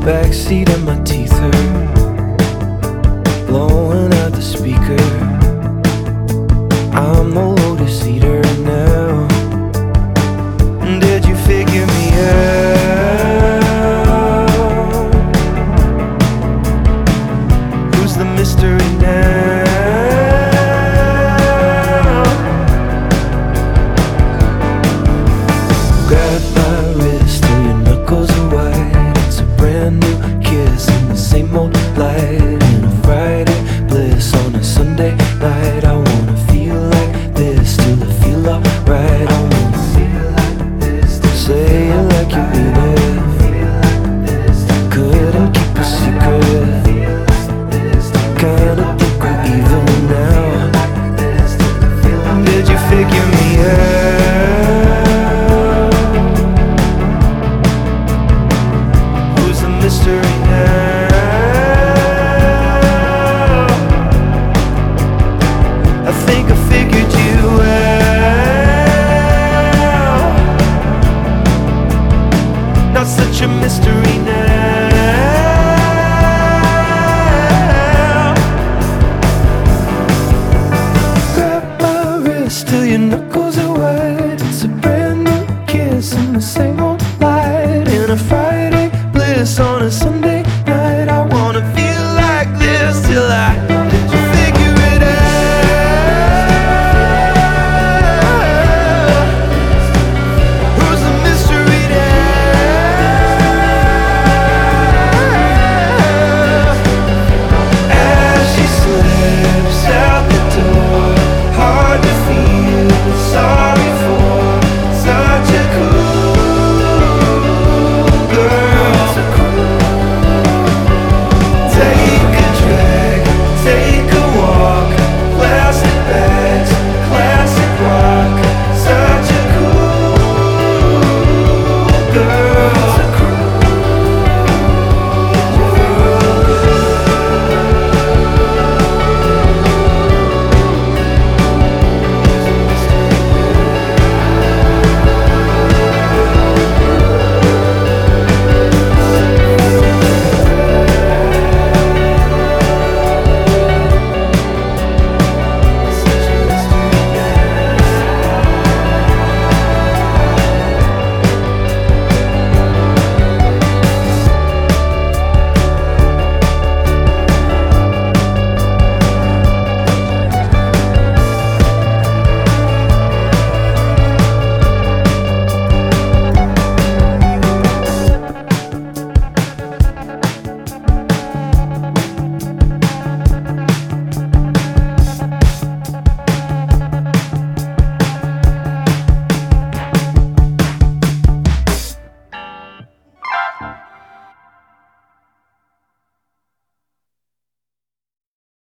backseat and my teeth hurt, blowing out the speaker. I'm the lotus eater now. Did you figure me out? Who's the mystery now? Grab my wrist till your knuckles are white. It's a brand new kiss in the same old light. In a Friday bliss on a Sunday night. I wanna feel like this till I feel alright. I wanna feel like this, say it like you mean it. Couldn't keep a secret. Kinda think we're even now. Did you figure me out? Who's the mystery now? I think I figured you out. Not such a mystery now. Grab my wrist till your knuckles are white. It's a brand new kiss in the same old light. In a Friday bliss on a Sunday